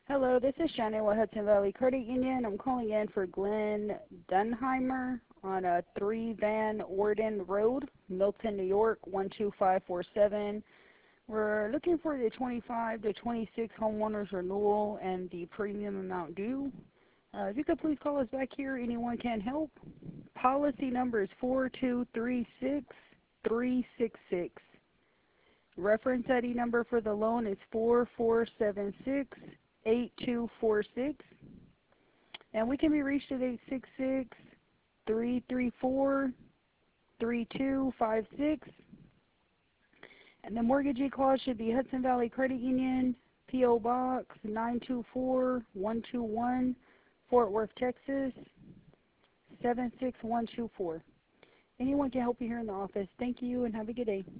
Hello, this is Shannon with Hudson Valley Credit Union. I'm calling in for Glenn Dunheimer on a 3 Van Orden Road, Milton, New York, 12547. We're looking for the 25 to 26 homeowners renewal and the premium amount due. If you could please call us back here, anyone can help. Policy number is 4236366. Reference ID number for the loan is 44768246, and we can be reached at 866-334-3256. And the mortgagee clause should be Hudson Valley Credit Union, P.O. Box 924121, Fort Worth, Texas 76124. Anyone can help you here in the office. Thank you and have a good day.